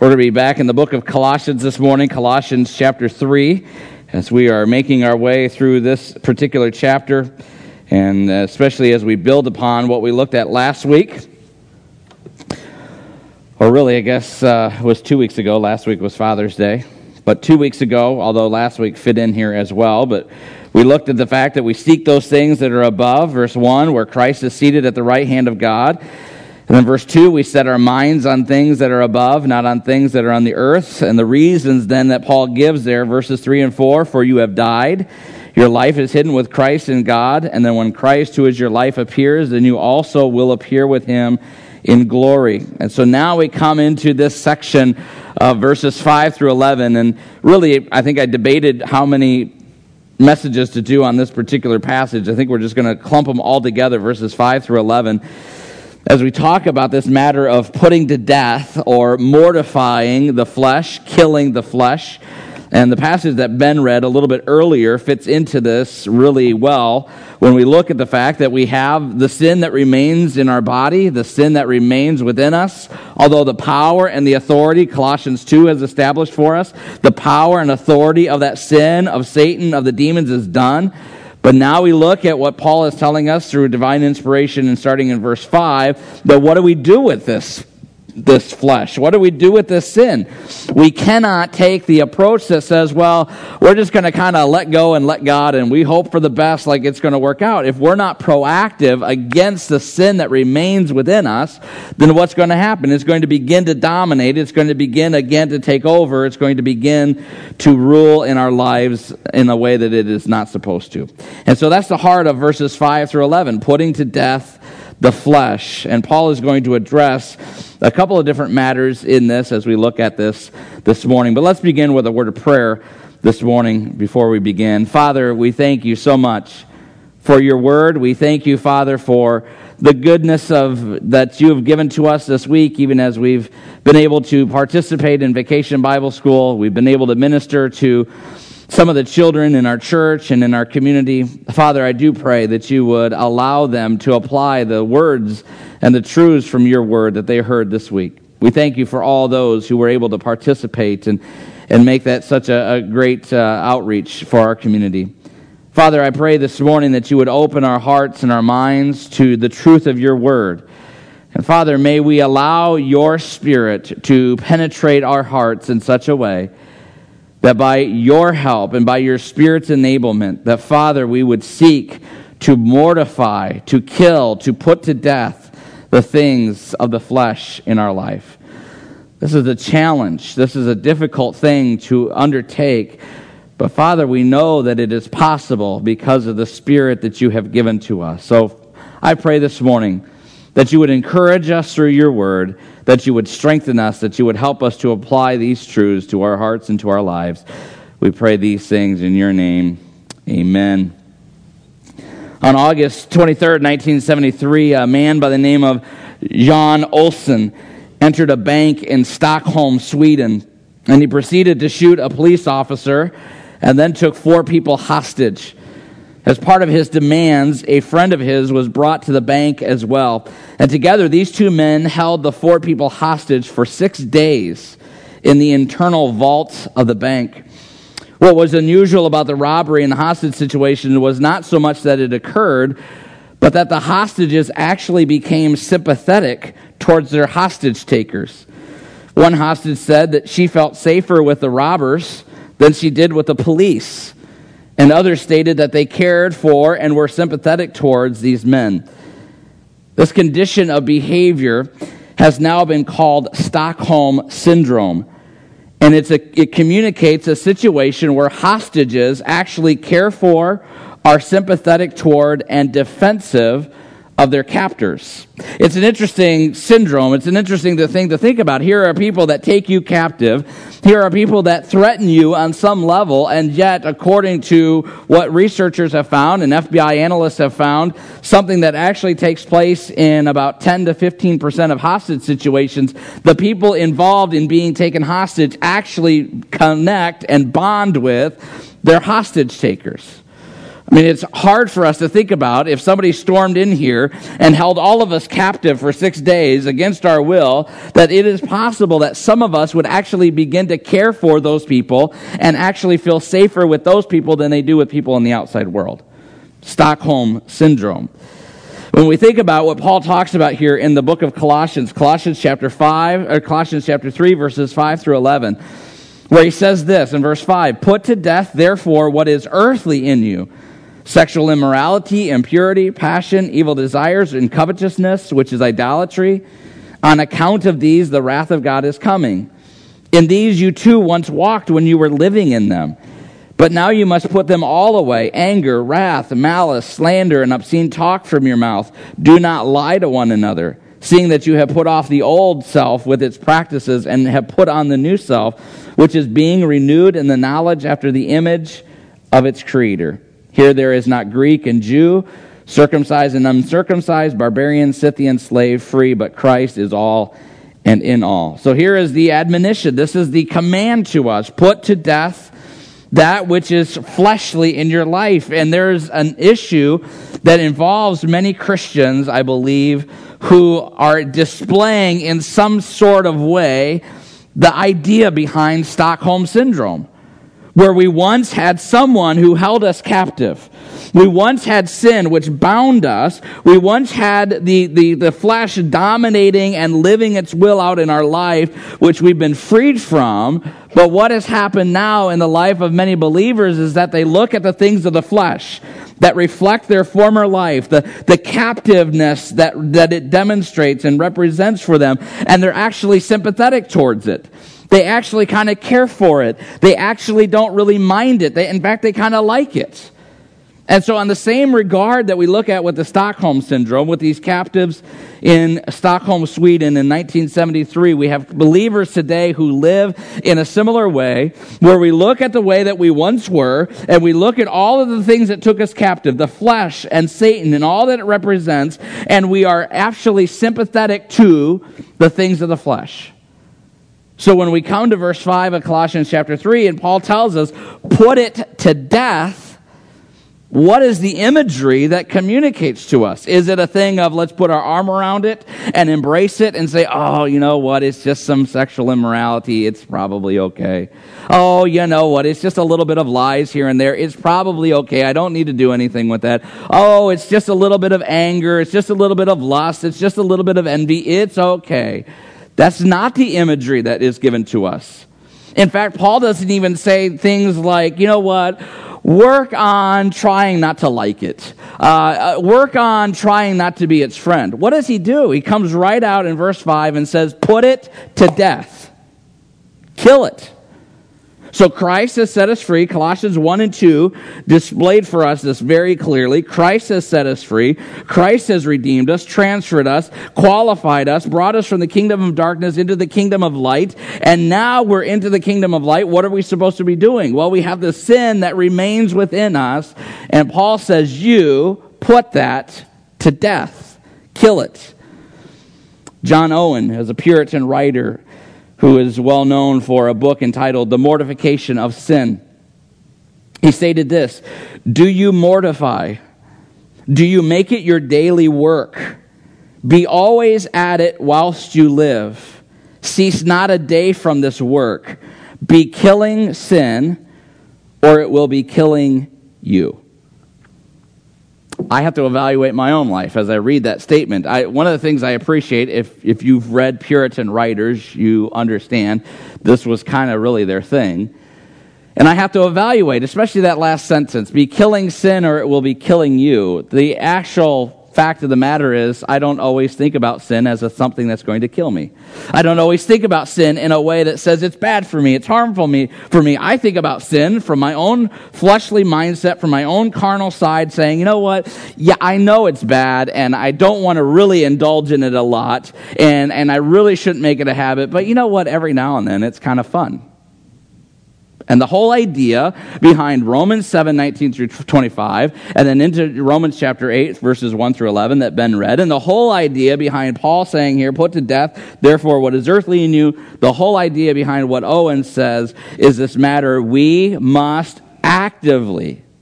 We're going to be back in the book of Colossians this morning, Colossians chapter 3, as we are making our way through this particular chapter, and especially as we build upon what we looked at last week. Or really, I guess it was 2 weeks ago. Last week was Father's Day. But 2 weeks ago, although last week fit in here as well, but we looked at the fact that we seek those things that are above, verse 1, where Christ is seated at the right hand of God. And then verse 2, we set our minds on things that are above, not on things that are on the earth. And the reasons then that Paul gives there, verses 3 and 4, for you have died. Your life is hidden with Christ in God. And then when Christ, who is your life, appears, then you also will appear with him in glory. And so now we come into this section of verses 5 through 11. And really, I think I debated how many messages to do on this particular passage. I think we're just going to clump them all together, verses 5 through 11. As we talk about this matter of putting to death or mortifying the flesh, killing the flesh. And the passage that Ben read a little bit earlier fits into this really well when we look at the fact that we have the sin that remains in our body, the sin that remains within us, although the power and the authority, Colossians 2 has established for us, the power and authority of that sin, of Satan, of the demons is done. But now we look at what Paul is telling us through divine inspiration and starting in verse 5, that what do we do with this flesh? What do we do with this sin? We cannot take the approach that says, well, we're just going to kind of let go and let God, and we hope for the best, like it's going to work out. If we're not proactive against the sin that remains within us, then what's going to happen? It's going to begin to dominate. It's going to begin again to take over. It's going to begin to rule in our lives in a way that it is not supposed to. And so that's the heart of verses 5 through 11, putting to death the flesh. And Paul is going to address a couple of different matters in this as we look at this morning. But let's begin with a word of prayer this morning before we begin. Father, we thank you so much for your word. We thank you, Father, for the goodness that you have given to us this week, even as we've been able to participate in Vacation Bible School. We've been able to minister to some of the children in our church and in our community. Father, I do pray that you would allow them to apply the words and the truths from your word that they heard this week. We thank you for all those who were able to participate and make that such a great outreach for our community. Father, I pray this morning that you would open our hearts and our minds to the truth of your word. And Father, may we allow your Spirit to penetrate our hearts in such a way that by your help and by your Spirit's enablement, that, Father, we would seek to mortify, to kill, to put to death the things of the flesh in our life. This is a challenge. This is a difficult thing to undertake. But, Father, we know that it is possible because of the Spirit that you have given to us. So I pray this morning that you would encourage us through your word, that you would strengthen us, that you would help us to apply these truths to our hearts and to our lives. We pray these things in your name. Amen. On August 23rd, 1973, a man by the name of Jan Olsson entered a bank in Stockholm, Sweden, and he proceeded to shoot a police officer and then took 4 people hostage. As part of his demands, a friend of his was brought to the bank as well. And together, these 2 men held the 4 people hostage for 6 days in the internal vault of the bank. What was unusual about the robbery and the hostage situation was not so much that it occurred, but that the hostages actually became sympathetic towards their hostage takers. One hostage said that she felt safer with the robbers than she did with the police. And others stated that they cared for and were sympathetic towards these men. This condition of behavior has now been called Stockholm Syndrome. And it communicates a situation where hostages actually care for, are sympathetic toward, and defensive of their captors. It's an interesting syndrome. It's an interesting thing to think about. Here are people that take you captive. Here are people that threaten you on some level, and yet, according to what researchers have found and FBI analysts have found, something that actually takes place in about 10 to 15% of hostage situations, the people involved in being taken hostage actually connect and bond with their hostage takers. I mean, it's hard for us to think about if somebody stormed in here and held all of us captive for 6 days against our will, that it is possible that some of us would actually begin to care for those people and actually feel safer with those people than they do with people in the outside world. Stockholm Syndrome. When we think about what Paul talks about here in the book of Colossians chapter 3, verses 5 through 11, where he says this in verse 5, "Put to death, therefore, what is earthly in you, sexual immorality, impurity, passion, evil desires, and covetousness, which is idolatry. On account of these, the wrath of God is coming. In these you too once walked when you were living in them. But now you must put them all away: anger, wrath, malice, slander, and obscene talk from your mouth. Do not lie to one another, seeing that you have put off the old self with its practices and have put on the new self, which is being renewed in the knowledge after the image of its creator. Here there is not Greek and Jew, circumcised and uncircumcised, barbarian, Scythian, slave, free, but Christ is all and in all." So here is the admonition. This is the command to us. Put to death that which is fleshly in your life. And there's an issue that involves many Christians, I believe, who are displaying in some sort of way the idea behind Stockholm Syndrome, where we once had someone who held us captive. We once had sin which bound us. We once had the flesh dominating and living its will out in our life, which we've been freed from. But what has happened now in the life of many believers is that they look at the things of the flesh that reflect their former life, the captiveness that it demonstrates and represents for them, and they're actually sympathetic towards it. They actually kind of care for it. They actually don't really mind it. In fact, they kind of like it. And so on the same regard that we look at with the Stockholm Syndrome, with these captives in Stockholm, Sweden in 1973, we have believers today who live in a similar way, where we look at the way that we once were, and we look at all of the things that took us captive, the flesh and Satan and all that it represents, and we are actually sympathetic to the things of the flesh. So when we come to verse 5 of Colossians chapter 3, and Paul tells us, put it to death, what is the imagery that communicates to us? Is it a thing of let's put our arm around it and embrace it and say, oh, you know what, it's just some sexual immorality, it's probably okay. Oh, you know what, it's just a little bit of lies here and there, it's probably okay, I don't need to do anything with that. Oh, it's just a little bit of anger, it's just a little bit of lust, it's just a little bit of envy, it's okay. That's not the imagery that is given to us. In fact, Paul doesn't even say things like, you know what, work on trying not to like it. Work on trying not to be its friend. What does he do? He comes right out in verse 5 and says, put it to death. Kill it. So Christ has set us free. Colossians 1 and 2 displayed for us this very clearly. Christ has set us free. Christ has redeemed us, transferred us, qualified us, brought us from the kingdom of darkness into the kingdom of light. And now we're into the kingdom of light. What are we supposed to be doing? Well, we have the sin that remains within us. And Paul says, you put that to death. Kill it. John Owen, as a Puritan writer, who is well known for a book entitled The Mortification of Sin, he stated this: do you mortify? Do you make it your daily work? Be always at it whilst you live. Cease not a day from this work. Be killing sin, or it will be killing you. I have to evaluate my own life as I read that statement. One of the things I appreciate, if you've read Puritan writers, you understand this was kind of really their thing. And I have to evaluate, especially that last sentence, be killing sin or it will be killing you. The actual fact of the matter is, I don't always think about sin as something that's going to kill me. I don't always think about sin in a way that says it's bad for me, it's harmful for me. I think about sin from my own fleshly mindset, from my own carnal side, saying, you know what, yeah, I know it's bad, and I don't want to really indulge in it a lot, and I really shouldn't make it a habit, but you know what, every now and then it's kind of fun. And the whole idea behind Romans 7:19 through 25, and then into Romans chapter 8, verses 1 through 11 that Ben read, and the whole idea behind Paul saying here, put to death, therefore, what is earthly in you, the whole idea behind what Owen says is this matter: we must actively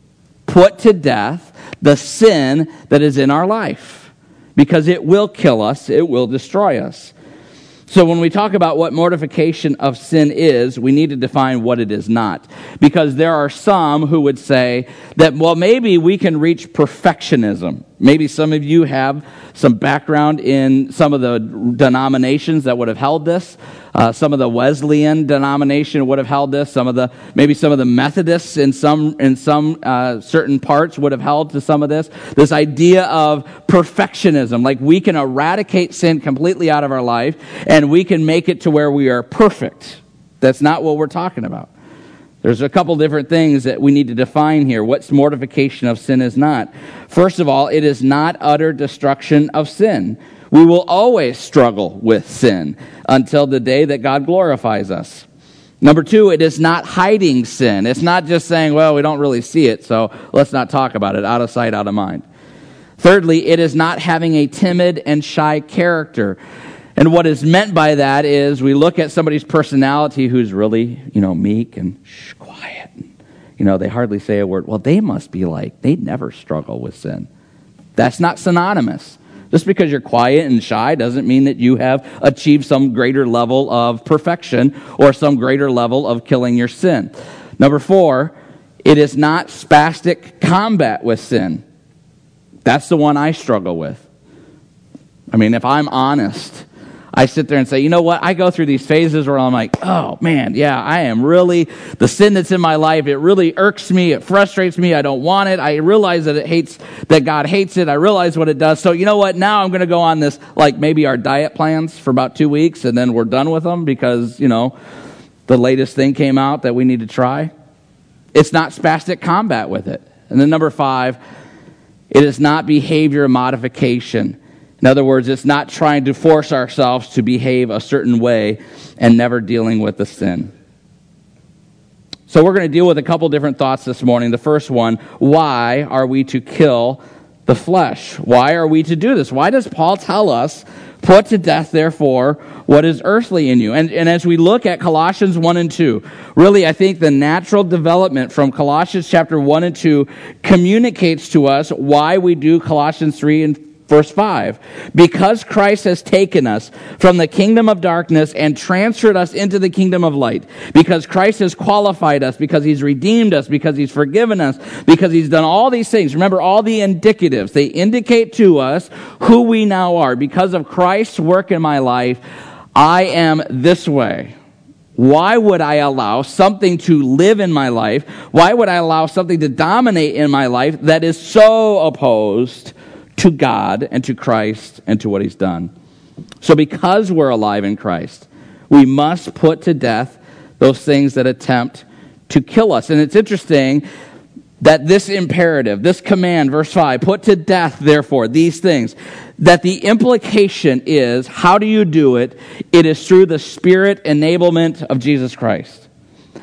put to death the sin that is in our life, because it will kill us, it will destroy us. So when we talk about what mortification of sin is, we need to define what it is not. Because there are some who would say that, well, maybe we can reach perfectionism. Maybe some of you have some background in some of the denominations that would have held this. Some of the Wesleyan denomination would have held this. Maybe some of the Methodists in some certain parts would have held to some of this. This idea of perfectionism, like we can eradicate sin completely out of our life and we can make it to where we are perfect. That's not what we're talking about. There's a couple different things that we need to define here. What's mortification of sin is not. First of all, it is not utter destruction of sin. We will always struggle with sin until the day that God glorifies us. Number two, it is not hiding sin. It's not just saying, well, we don't really see it, so let's not talk about it. Out of sight, out of mind. Thirdly, it is not having a timid and shy character. And what is meant by that is we look at somebody's personality who's really, meek and quiet. They hardly say a word. Well, they must be they never struggle with sin. That's not synonymous. Just because you're quiet and shy doesn't mean that you have achieved some greater level of perfection or some greater level of killing your sin. Number four, it is not spastic combat with sin. That's the one I struggle with. If I'm honest, I sit there and say, you know what? I go through these phases where I'm like, oh man, yeah, I am really, the sin that's in my life, it really irks me, it frustrates me, I don't want it, I realize that God hates it, I realize what it does. So you know what? Now I'm going to go on this, maybe our diet plans for about 2 weeks, and then we're done with them because, the latest thing came out that we need to try. It's not spastic combat with it. And then number five, it is not behavior modification. In other words, it's not trying to force ourselves to behave a certain way and never dealing with the sin. So we're going to deal with a couple different thoughts this morning. The first one, why are we to kill the flesh? Why are we to do this? Why does Paul tell us, put to death, therefore, what is earthly in you? And as we look at Colossians 1 and 2, really I think the natural development from Colossians chapter 1 and 2 communicates to us why we do Colossians 3 and Verse 5, because Christ has taken us from the kingdom of darkness and transferred us into the kingdom of light, because Christ has qualified us, because he's redeemed us, because he's forgiven us, because he's done all these things. Remember, all the indicatives, they indicate to us who we now are. Because of Christ's work in my life, I am this way. Why would I allow something to live in my life? Why would I allow something to dominate in my life that is so opposed to God and to Christ and to what he's done? So because we're alive in Christ, we must put to death those things that attempt to kill us. And it's interesting that this imperative, this command, verse 5, put to death, therefore, these things, that the implication is, how do you do it? It is through the Spirit enablement of Jesus Christ.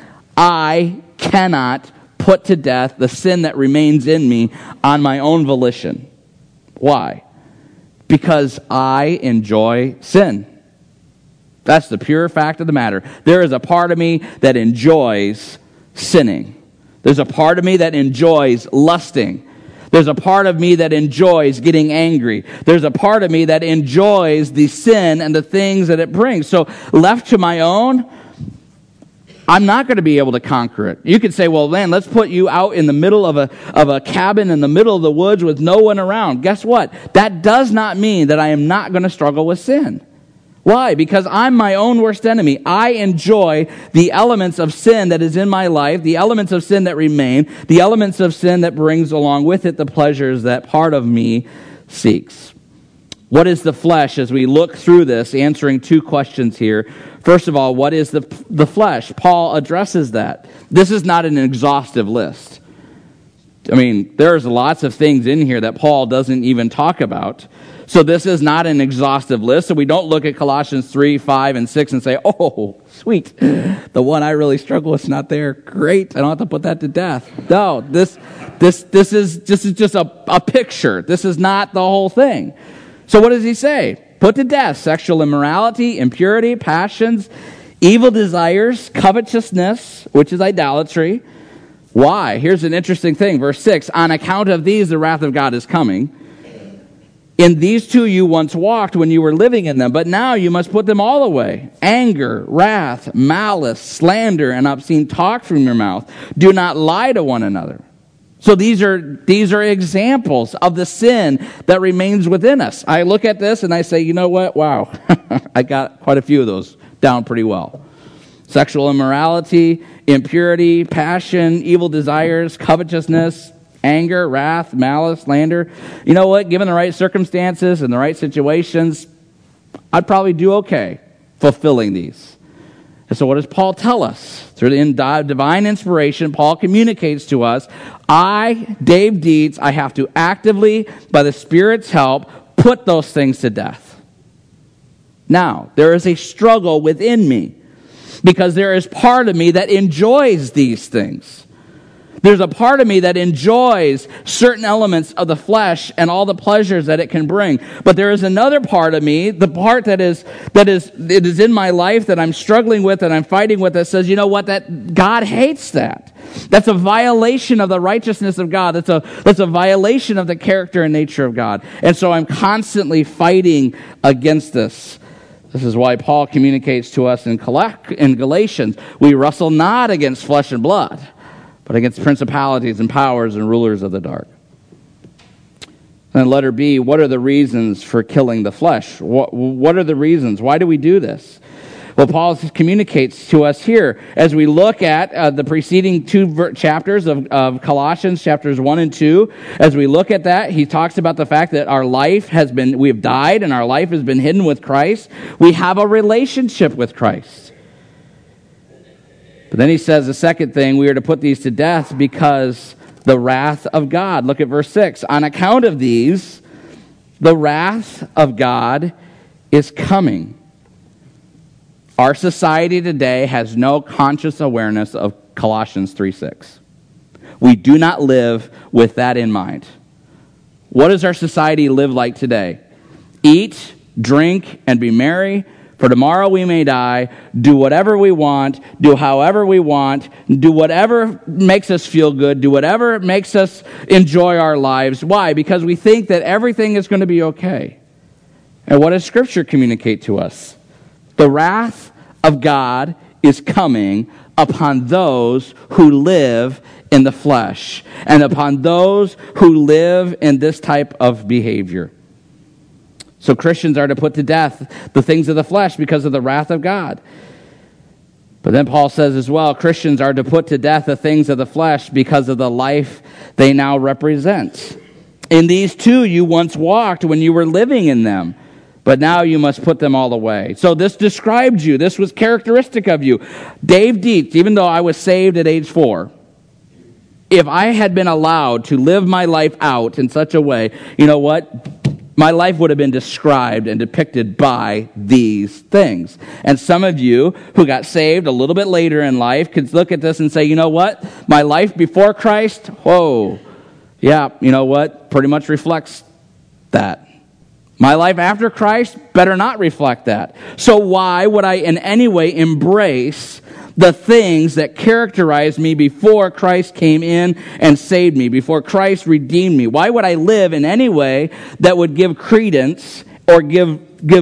I cannot put to death the sin that remains in me on my own volition. Why? Because I enjoy sin. That's the pure fact of the matter. There is a part of me that enjoys sinning. There's a part of me that enjoys lusting. There's a part of me that enjoys getting angry. There's a part of me that enjoys the sin and the things that it brings. So left to my own, I'm not going to be able to conquer it. You could say, well, man, let's put you out in the middle of a cabin in the middle of the woods with no one around. Guess what? That does not mean that I am not going to struggle with sin. Why? Because I'm my own worst enemy. I enjoy the elements of sin that is in my life, the elements of sin that remain, the elements of sin that brings along with it the pleasures that part of me seeks. What is the flesh? As we look through this, answering two questions here. First of all, what is the flesh? Paul addresses that. This is not an exhaustive list. There's lots of things in here that Paul doesn't even talk about. So this is not an exhaustive list. So we don't look at Colossians 3, 5, and 6 and say, oh, sweet. The one I really struggle with is not there. Great. I don't have to put that to death. No, this is just a picture. This is not the whole thing. So what does he say? Put to death sexual immorality, impurity, passions, evil desires, covetousness, which is idolatry, Why? Here's an interesting thing. Verse 6, on account of these, the wrath of God is coming. In these two you once walked when you were living in them, but now you must put them all away. Anger, wrath, malice, slander, and obscene talk from your mouth. Do not lie to one another. So these are examples of the sin that remains within us. I look at this and I say, you know what? Wow, I got quite a few of those down pretty well. Sexual immorality, impurity, passion, evil desires, covetousness, anger, wrath, malice, slander. You know what? Given the right circumstances and the right situations, I'd probably do okay fulfilling these. And so what does Paul tell us? Through the divine inspiration, Paul communicates to us, Dave Dietz, I have to actively, by the Spirit's help, put those things to death. Now, there is a struggle within me because there is part of me that enjoys these things. There's a part of me that enjoys certain elements of the flesh and all the pleasures that it can bring. But there is another part of me, the part that is in my life that I'm struggling with and I'm fighting with, that says, you know what, that God hates that. That's a violation of the righteousness of God. That's a violation of the character and nature of God. And so I'm constantly fighting against this. This is why Paul communicates to us in Galatians, we wrestle not against flesh and blood, but against principalities and powers and rulers of the dark. And letter B, what are the reasons for killing the flesh? What are the reasons? Why do we do this? Well, Paul communicates to us here as we look at the preceding two chapters of Colossians, chapters 1 and 2. As we look at that, he talks about the fact that we have died and our life has been hidden with Christ. We have a relationship with Christ. But then he says the second thing, we are to put these to death because the wrath of God. Look at verse 6. On account of these, the wrath of God is coming. Our society today has no conscious awareness of Colossians 3:6. We do not live with that in mind. What does our society live like today? Eat, drink, and be merry, for tomorrow we may die. Do whatever we want. Do however we want. Do whatever makes us feel good. Do whatever makes us enjoy our lives. Why? Because we think that everything is going to be okay. And what does Scripture communicate to us? The wrath of God is coming upon those who live in the flesh and upon those who live in this type of behavior. So Christians are to put to death the things of the flesh because of the wrath of God. But then Paul says as well, Christians are to put to death the things of the flesh because of the life they now represent. In these two you once walked when you were living in them, but now you must put them all away. So this described you. This was characteristic of you. Dave Dietz, even though I was saved at age 4, if I had been allowed to live my life out in such a way, you know what? My life would have been described and depicted by these things. And some of you who got saved a little bit later in life could look at this and say, you know what? My life before Christ, whoa, yeah, you know what? Pretty much reflects that. My life after Christ better not reflect that. So why would I in any way embrace the things that characterized me before Christ came in and saved me, before Christ redeemed me? Why would I live in any way that would give credence or give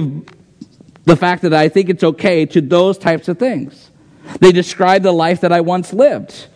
the fact that I think it's okay to those types of things? They describe the life that I once lived.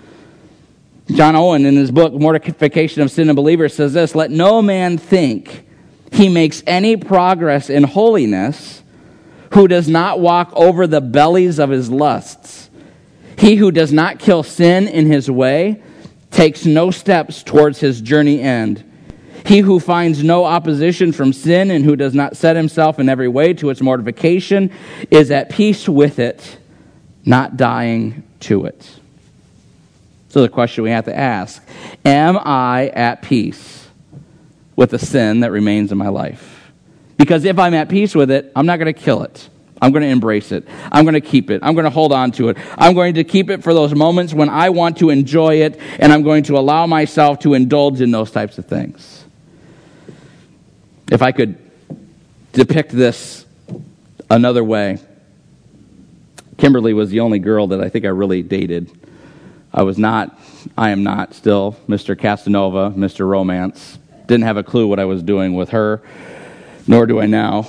John Owen, in his book, Mortification of Sin and Believers, says this, let no man think he makes any progress in holiness who does not walk over the bellies of his lusts. He who does not kill sin in his way takes no steps towards his journey end. He who finds no opposition from sin and who does not set himself in every way to its mortification is at peace with it, not dying to it. So the question we have to ask, am I at peace with the sin that remains in my life? Because if I'm at peace with it, I'm not going to kill it. I'm going to embrace it. I'm going to keep it. I'm going to hold on to it. I'm going to keep it for those moments when I want to enjoy it, and I'm going to allow myself to indulge in those types of things. If I could depict this another way, Kimberly was the only girl that I think I really dated. I am not still Mr. Casanova, Mr. Romance. Didn't have a clue what I was doing with her, nor do I now.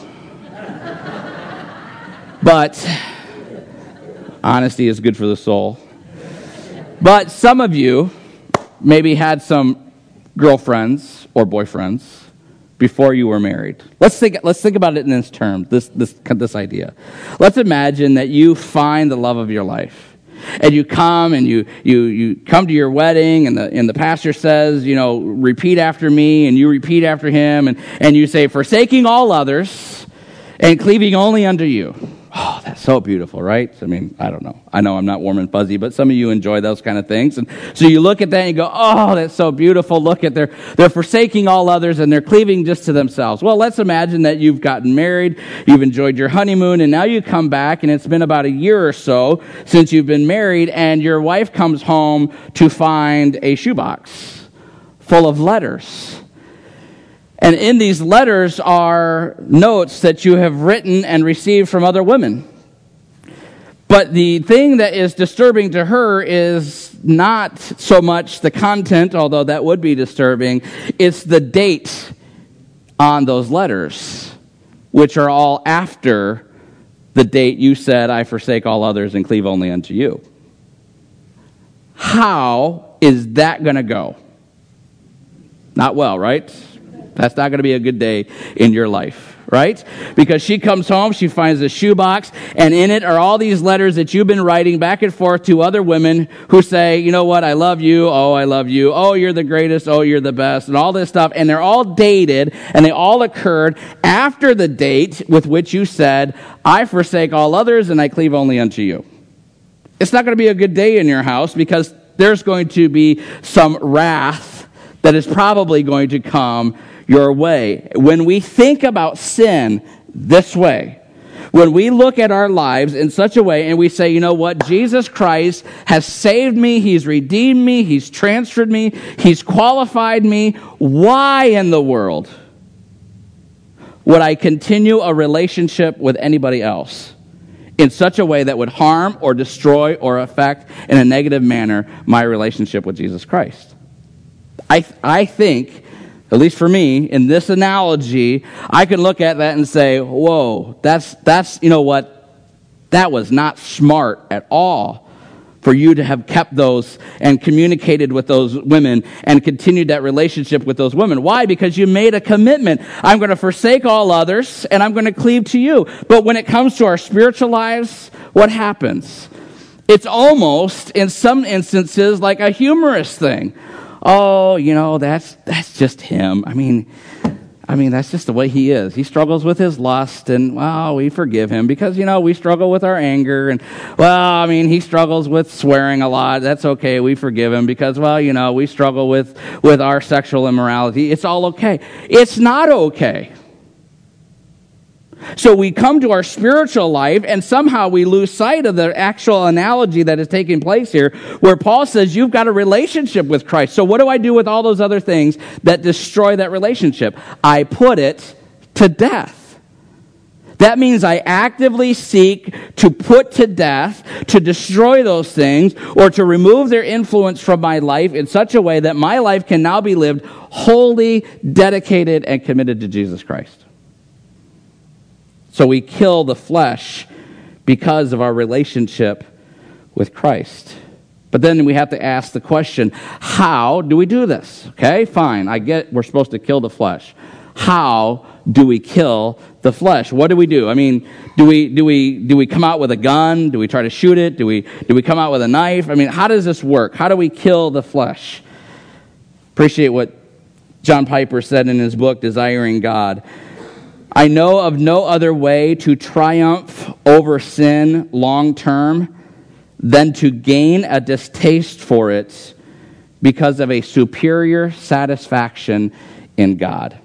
But honesty is good for the soul. But some of you maybe had some girlfriends or boyfriends before you were married. Let's think about it in this term, this idea. Let's imagine that you find the love of your life. And you come and you come to your wedding, and the pastor says, repeat after me, and you repeat after him, and you say, forsaking all others and cleaving only unto you. Oh, that's so beautiful, right? I mean, I don't know. I know I'm not warm and fuzzy, but some of you enjoy those kind of things. And so you look at that and you go, oh, that's so beautiful. Look at they're forsaking all others and they're cleaving just to themselves. Well, let's imagine that you've gotten married, you've enjoyed your honeymoon, and now you come back and it's been about a year or so since you've been married, and your wife comes home to find a shoebox full of letters. And in these letters are notes that you have written and received from other women. But the thing that is disturbing to her is not so much the content, although that would be disturbing. It's the date on those letters, which are all after the date you said, I forsake all others and cleave only unto you. How is that going to go? Not well, right? That's not going to be a good day in your life, right? Because she comes home, she finds a shoebox, and in it are all these letters that you've been writing back and forth to other women who say, you know what, I love you, oh, I love you, oh, you're the greatest, oh, you're the best, and all this stuff. And they're all dated, and they all occurred after the date with which you said, I forsake all others, and I cleave only unto you. It's not going to be a good day in your house, because there's going to be some wrath that is probably going to come your way. When we think about sin this way, when we look at our lives in such a way and we say, you know what, Jesus Christ has saved me, he's redeemed me, he's transferred me, he's qualified me, why in the world would I continue a relationship with anybody else in such a way that would harm or destroy or affect in a negative manner my relationship with Jesus Christ? I think, at least for me, in this analogy, I can look at that and say, whoa, that's you know what, that was not smart at all for you to have kept those and communicated with those women and continued that relationship with those women. Why? Because you made a commitment. I'm going to forsake all others and I'm going to cleave to you. But when it comes to our spiritual lives, what happens? It's almost, in some instances, like a humorous thing. Oh, that's just him. I mean, that's just the way he is. He struggles with his lust, and, well, we forgive him because, we struggle with our anger, and, he struggles with swearing a lot. That's okay. We forgive him because, we struggle with our sexual immorality. It's all okay. It's not okay. So we come to our spiritual life, and somehow we lose sight of the actual analogy that is taking place here, where Paul says you've got a relationship with Christ. So what do I do with all those other things that destroy that relationship? I put it to death. That means I actively seek to put to death, to destroy those things, or to remove their influence from my life in such a way that my life can now be lived wholly, dedicated, and committed to Jesus Christ. So we kill the flesh because of our relationship with Christ. But then we have to ask the question, how do we do this? Okay, fine. I get we're supposed to kill the flesh. How do we kill the flesh? What do we do? I mean, do we come out with a gun? Do we try to shoot it? Do we come out with a knife? I mean, how does this work? How do we kill the flesh? Appreciate what John Piper said in his book, Desiring God. I know of no other way to triumph over sin long term than to gain a distaste for it because of a superior satisfaction in God.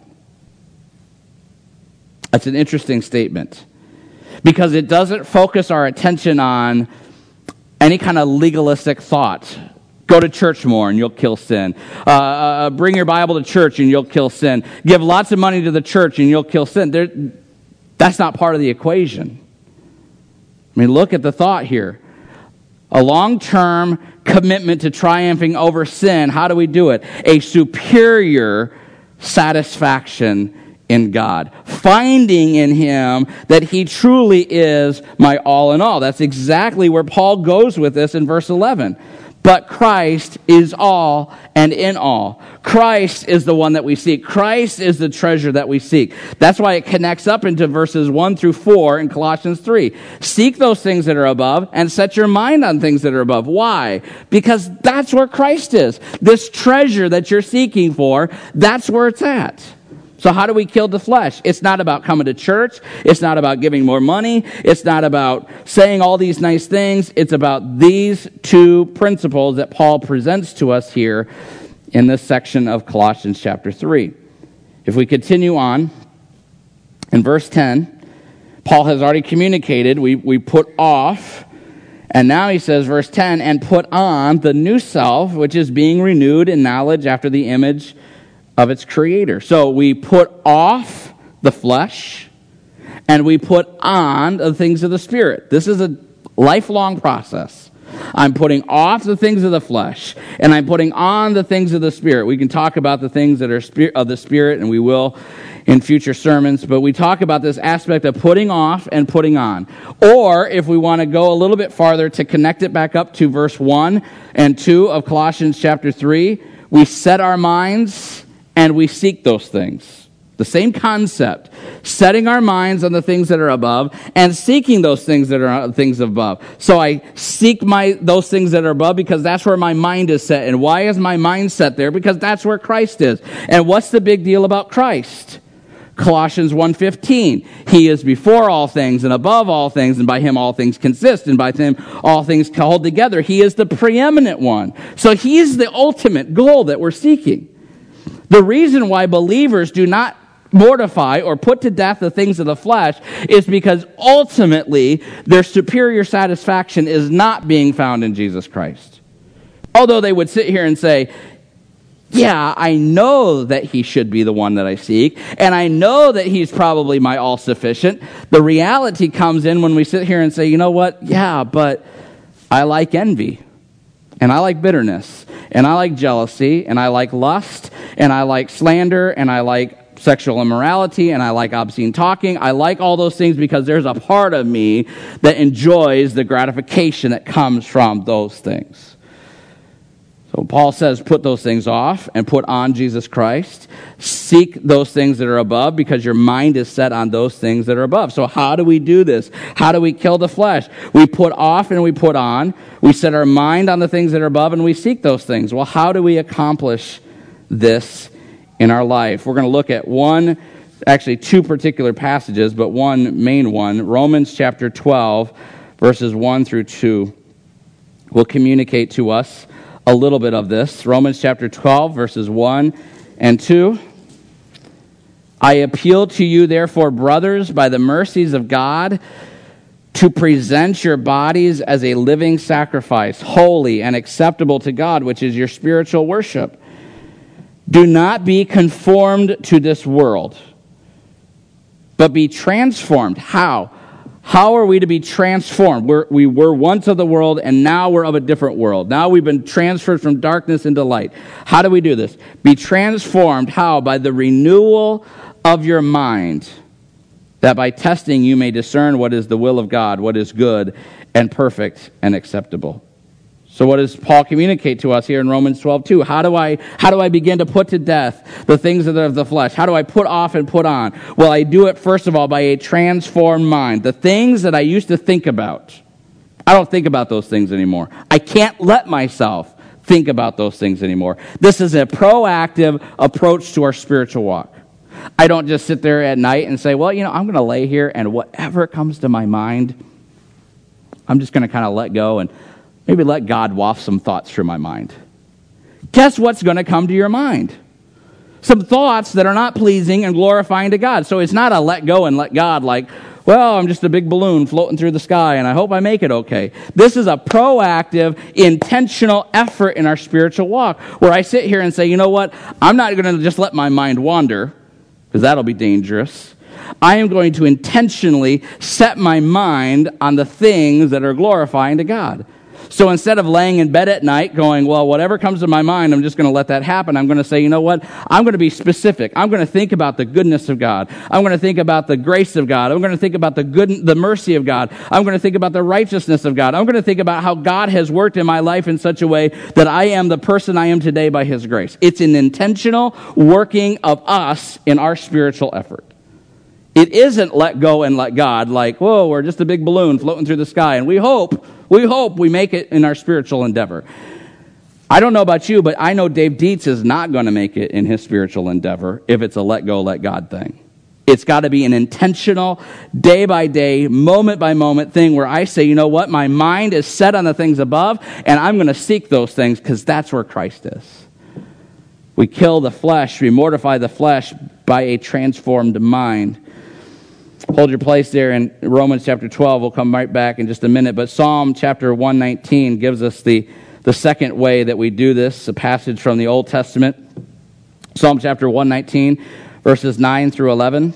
That's an interesting statement because it doesn't focus our attention on any kind of legalistic thought. Go to church more and you'll kill sin. Bring your Bible to church and you'll kill sin. Give lots of money to the church and you'll kill sin. That's not part of the equation. I mean, look at the thought here. A long-term commitment to triumphing over sin. How do we do it? A superior satisfaction in God. Finding in him that he truly is my all in all. That's exactly where Paul goes with this in verse 11. But Christ is all and in all. Christ is the one that we seek. Christ is the treasure that we seek. That's why it connects up into verses 1 through 4 in Colossians 3. Seek those things that are above and set your mind on things that are above. Why? Because that's where Christ is. This treasure that you're seeking for, that's where it's at. So how do we kill the flesh? It's not about coming to church. It's not about giving more money. It's not about saying all these nice things. It's about these two principles that Paul presents to us here in this section of Colossians chapter 3. If we continue on, in verse 10, Paul has already communicated, we put off, and now he says, verse 10, and put on the new self, which is being renewed in knowledge after the image of its creator. So we put off the flesh and we put on the things of the Spirit. This is a lifelong process. I'm putting off the things of the flesh and I'm putting on the things of the Spirit. We can talk about the things that are of the Spirit, and we will in future sermons, but we talk about this aspect of putting off and putting on. Or if we want to go a little bit farther to connect it back up to verse 1 and 2 of Colossians chapter 3, we set our minds and we seek those things. The same concept. Setting our minds on the things that are above and seeking those things that are things above. So I seek those things that are above because that's where my mind is set. And why is my mind set there? Because that's where Christ is. And what's the big deal about Christ? Colossians 1:15. He is before all things and above all things, and by him all things consist, and by him all things hold together. He is the preeminent one. So he is the ultimate goal that we're seeking. The reason why believers do not mortify or put to death the things of the flesh is because ultimately their superior satisfaction is not being found in Jesus Christ. Although they would sit here and say, yeah, I know that he should be the one that I seek, and I know that he's probably my all-sufficient. The reality comes in when we sit here and say, you know what? Yeah, but I like envy, and I like bitterness, and I like jealousy, and I like lust, and I like slander, and I like sexual immorality, and I like obscene talking. I like all those things because there's a part of me that enjoys the gratification that comes from those things. So Paul says, put those things off and put on Jesus Christ. Seek those things that are above because your mind is set on those things that are above. So how do we do this? How do we kill the flesh? We put off and we put on. We set our mind on the things that are above and we seek those things. Well, how do we accomplish this in our life? We're going to look at two particular passages, but one main one. Romans chapter 12, verses 1 through 2 will communicate to us a little bit of this. Romans chapter 12, verses 1 and 2. I appeal to you, therefore, brothers, by the mercies of God, to present your bodies as a living sacrifice, holy and acceptable to God, which is your spiritual worship. Do not be conformed to this world, but be transformed. How? How are we to be transformed? We were once of the world, and now we're of a different world. Now we've been transferred from darkness into light. How do we do this? Be transformed. How? By the renewal of your mind, that by testing you may discern what is the will of God, what is good and perfect and acceptable. So what does Paul communicate to us here in Romans 12:2? How do I begin to put to death the things that are of the flesh? How do I put off and put on? Well, I do it first of all by a transformed mind. The things that I used to think about, I don't think about those things anymore. I can't let myself think about those things anymore. This is a proactive approach to our spiritual walk. I don't just sit there at night and say, well, I'm going to lay here and whatever comes to my mind, I'm just going to kind of let go and maybe let God waft some thoughts through my mind. Guess what's going to come to your mind? Some thoughts that are not pleasing and glorifying to God. So it's not a let go and let God like, well, I'm just a big balloon floating through the sky and I hope I make it okay. This is a proactive, intentional effort in our spiritual walk where I sit here and say, you know what? I'm not going to just let my mind wander because that'll be dangerous. I am going to intentionally set my mind on the things that are glorifying to God. So instead of laying in bed at night going, well, whatever comes to my mind, I'm just going to let that happen. I'm going to say, you know what? I'm going to be specific. I'm going to think about the goodness of God. I'm going to think about the grace of God. I'm going to think about the mercy of God. I'm going to think about the righteousness of God. I'm going to think about how God has worked in my life in such a way that I am the person I am today by his grace. It's an intentional working of us in our spiritual effort. It isn't let go and let God, like, whoa, we're just a big balloon floating through the sky, and we hope we make it in our spiritual endeavor. I don't know about you, but I know Dave Dietz is not going to make it in his spiritual endeavor if it's a let go, let God thing. It's got to be an intentional, day by day, moment by moment thing where I say, you know what, my mind is set on the things above, and I'm going to seek those things because that's where Christ is. We kill the flesh, we mortify the flesh by a transformed mind. Hold your place there in Romans chapter 12. We'll come right back in just a minute. But Psalm chapter 119 gives us the second way that we do this, a passage from the Old Testament. Psalm chapter 119, verses 9 through 11.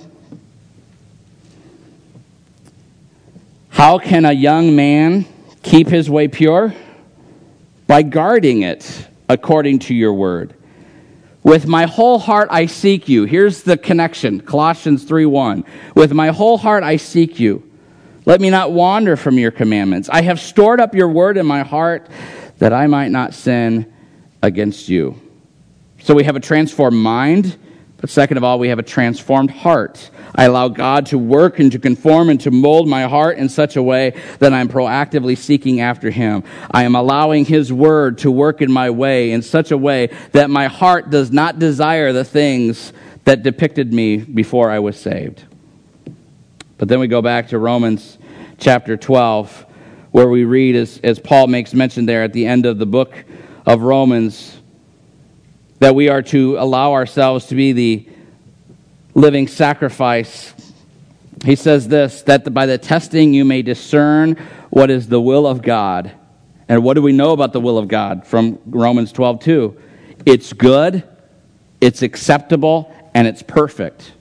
How can a young man keep his way pure? By guarding it according to your word. With my whole heart I seek you. Here's the connection, Colossians 3:1. With my whole heart I seek you. Let me not wander from your commandments. I have stored up your word in my heart that I might not sin against you. So we have a transformed mind, but second of all, we have a transformed heart. I allow God to work and to conform and to mold my heart in such a way that I'm proactively seeking after him. I am allowing his word to work in my way in such a way that my heart does not desire the things that depicted me before I was saved. But then we go back to Romans chapter 12, where we read, as Paul makes mention there at the end of the book of Romans, that we are to allow ourselves to be the living sacrifice. He says this, that by the testing you may discern what is the will of God. And what do we know about the will of God from Romans 12:2? It's good, it's acceptable, and it's perfect.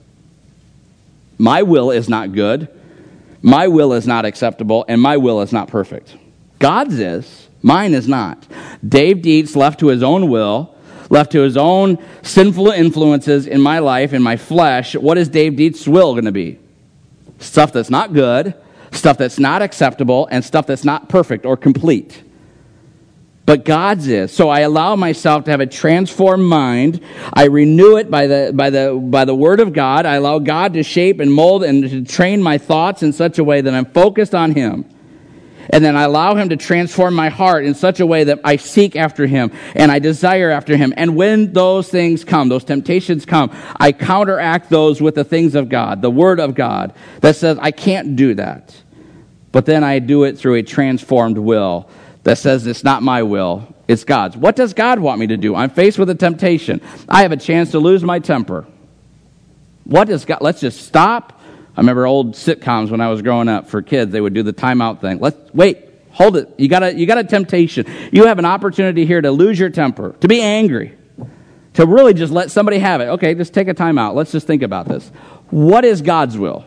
My will is not good, my will is not acceptable, and my will is not perfect. God's is, mine is not. Dave Dietz, left to his own will, left to his own sinful influences in my life, in my flesh, what is Dave Dietz's will going to be? Stuff that's not good, stuff that's not acceptable, and stuff that's not perfect or complete. But God's is. So I allow myself to have a transformed mind. I renew it by the Word of God. I allow God to shape and mold and to train my thoughts in such a way that I'm focused on him. And then I allow him to transform my heart in such a way that I seek after him and I desire after him. And when those things come, those temptations come, I counteract those with the things of God, the Word of God, that says I can't do that. But then I do it through a transformed will that says it's not my will, it's God's. What does God want me to do? I'm faced with a temptation. I have a chance to lose my temper. What does God? Let's just stop. I remember old sitcoms when I was growing up for kids. They would do the timeout thing. Hold it. You got a temptation. You have an opportunity here to lose your temper, to be angry, to really just let somebody have it. Okay, just take a timeout. Let's just think about this. What is God's will?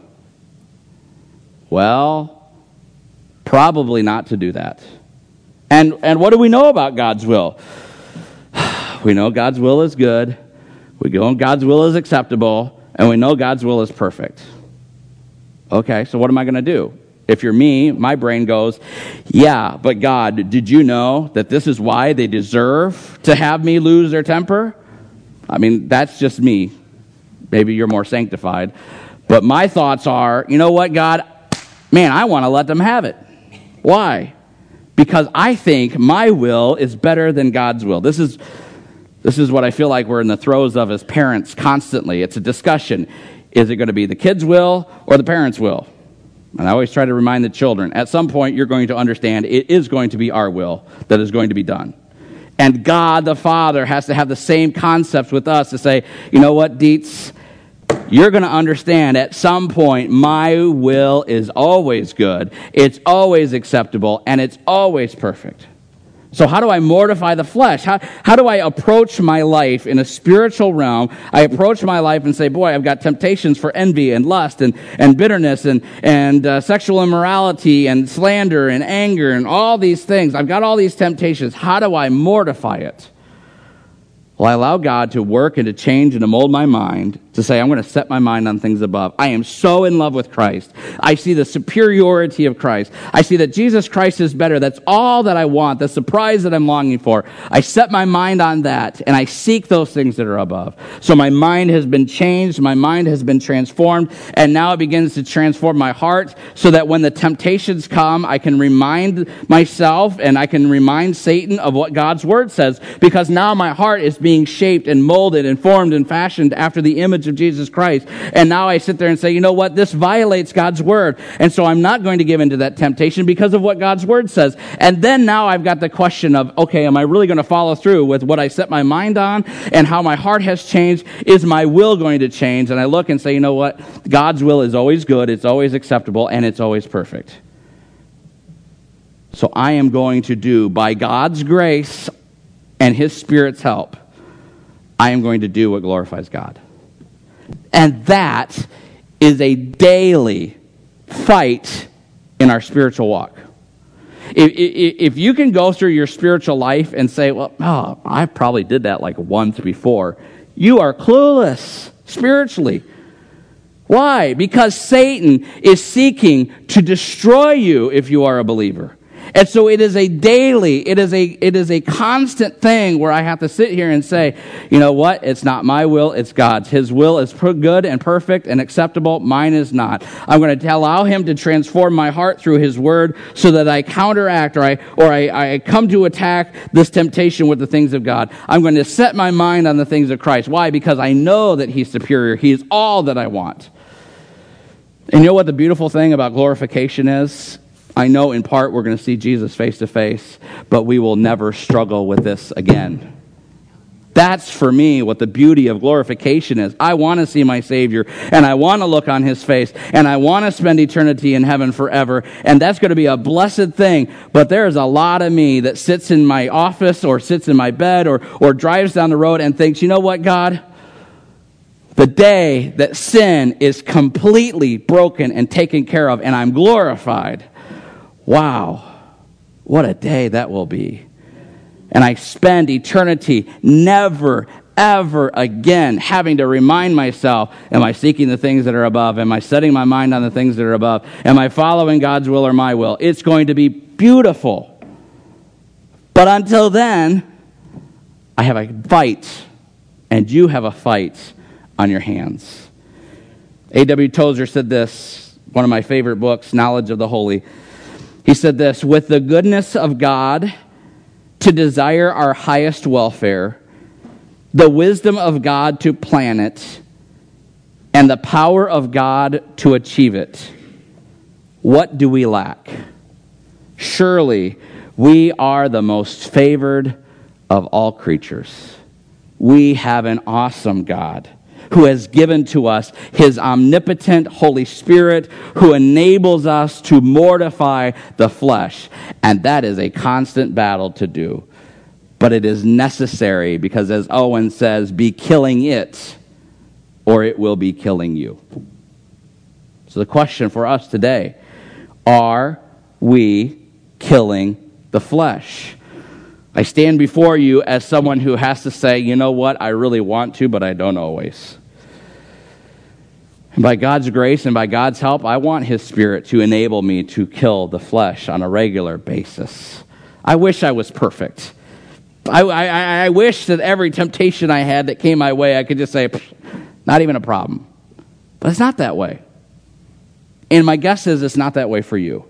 Well, probably not to do that. And what do we know about God's will? We know God's will is good. We know God's will is acceptable. And we know God's will is perfect. Okay, so what am I going to do? If you're me, my brain goes, yeah, but God, did you know that this is why they deserve to have me lose their temper? I mean, that's just me. Maybe you're more sanctified. But my thoughts are, you know what, God? Man, I want to let them have it. Why? Because I think my will is better than God's will. This is what I feel like we're in the throes of as parents constantly. It's a discussion. Is it going to be the kids' will or the parents' will? And I always try to remind the children, at some point you're going to understand it is going to be our will that is going to be done. And God the Father has to have the same concepts with us to say, you know what, Dietz, you're going to understand at some point my will is always good, it's always acceptable, and it's always perfect. So how do I mortify the flesh? How do I approach my life in a spiritual realm? I approach my life and say, boy, I've got temptations for envy and lust and bitterness and sexual immorality and slander and anger and all these things. I've got all these temptations. How do I mortify it? Well, I allow God to work and to change and to mold my mind to say, I'm going to set my mind on things above. I am so in love with Christ. I see the superiority of Christ. I see that Jesus Christ is better. That's all that I want, the surprise that I'm longing for. I set my mind on that, and I seek those things that are above. So my mind has been changed. My mind has been transformed, and now it begins to transform my heart so that when the temptations come, I can remind myself and I can remind Satan of what God's word says, because now my heart is being shaped and molded and formed and fashioned after the image of Jesus Christ. And now I sit there and say, you know what? This violates God's word. And so I'm not going to give into that temptation because of what God's word says. And then now I've got the question of, okay, am I really going to follow through with what I set my mind on and how my heart has changed? Is my will going to change? And I look and say, you know what? God's will is always good, it's always acceptable, and it's always perfect. So I am going to do, by God's grace and His Spirit's help, I am going to do what glorifies God. And that is a daily fight in our spiritual walk. If you can go through your spiritual life and say, well, I probably did that like once before, you are clueless spiritually. Why? Because Satan is seeking to destroy you if you are a believer. And so it is a daily, it is a constant thing where I have to sit here and say, you know what? It's not my will, it's God's. His will is good and perfect and acceptable. Mine is not. I'm going to allow Him to transform my heart through His word so that I counteract or I come to attack this temptation with the things of God. I'm going to set my mind on the things of Christ. Why? Because I know that He's superior. He is all that I want. And you know what the beautiful thing about glorification is? I know in part we're going to see Jesus face to face, but we will never struggle with this again. That's for me what the beauty of glorification is. I want to see my Savior, and I want to look on His face, and I want to spend eternity in heaven forever, and that's going to be a blessed thing. But there's a lot of me that sits in my office or sits in my bed or drives down the road and thinks, you know what, God? The day that sin is completely broken and taken care of, and I'm glorified, wow, what a day that will be. And I spend eternity never, ever again having to remind myself, am I seeking the things that are above? Am I setting my mind on the things that are above? Am I following God's will or my will? It's going to be beautiful. But until then, I have a fight, and you have a fight on your hands. A.W. Tozer said this, one of my favorite books, Knowledge of the Holy. He said this, with the goodness of God to desire our highest welfare, the wisdom of God to plan it, and the power of God to achieve it, what do we lack? Surely we are the most favored of all creatures. We have an awesome God who has given to us His omnipotent Holy Spirit, who enables us to mortify the flesh. And that is a constant battle to do. But it is necessary because, as Owen says, be killing it, or it will be killing you. So the question for us today, are we killing the flesh? I stand before you as someone who has to say, you know what, I really want to, but I don't always. And by God's grace and by God's help, I want His Spirit to enable me to kill the flesh on a regular basis. I wish I was perfect. I wish that every temptation I had that came my way, I could just say, not even a problem. But it's not that way. And my guess is it's not that way for you.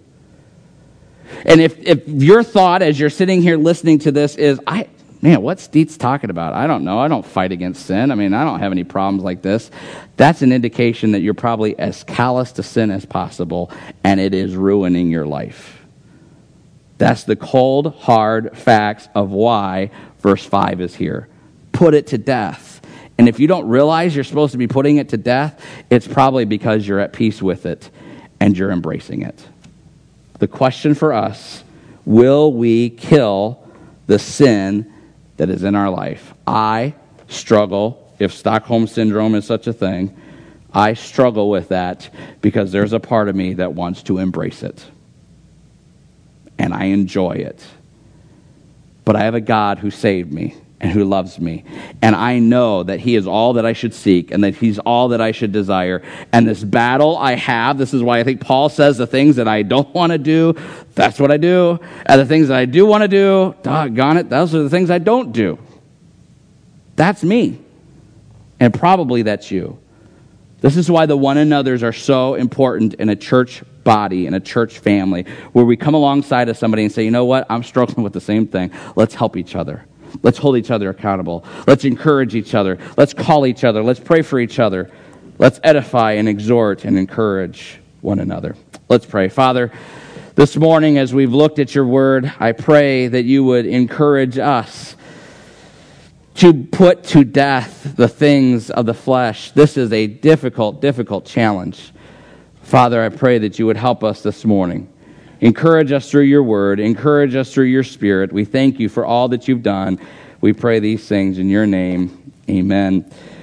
And if your thought as you're sitting here listening to this is, what's Dietz talking about? I don't know. I don't fight against sin. I don't have any problems like this. That's an indication that you're probably as callous to sin as possible, and it is ruining your life. That's the cold, hard facts of why verse 5 is here. Put it to death. And if you don't realize you're supposed to be putting it to death, it's probably because you're at peace with it and you're embracing it. The question for us, will we kill the sin that is in our life. I struggle, if Stockholm Syndrome is such a thing, I struggle with that because there's a part of me that wants to embrace it. And I enjoy it. But I have a God who saved me and who loves me. And I know that he is all that I should seek and that he's all that I should desire. And this battle I have, this is why I think Paul says the things that I don't want to do, that's what I do. And the things that I do want to do, doggone it, those are the things I don't do. That's me. And probably that's you. This is why the one another's are so important in a church body, in a church family, where we come alongside of somebody and say, you know what, I'm struggling with the same thing. Let's help each other. Let's hold each other accountable. Let's encourage each other. Let's call each other. Let's pray for each other. Let's edify and exhort and encourage one another. Let's pray. Father, this morning as we've looked at your word, I pray that you would encourage us to put to death the things of the flesh. This is a difficult, difficult challenge. Father, I pray that you would help us this morning. Encourage us through your word. Encourage us through your spirit. We thank you for all that you've done. We pray these things in your name. Amen.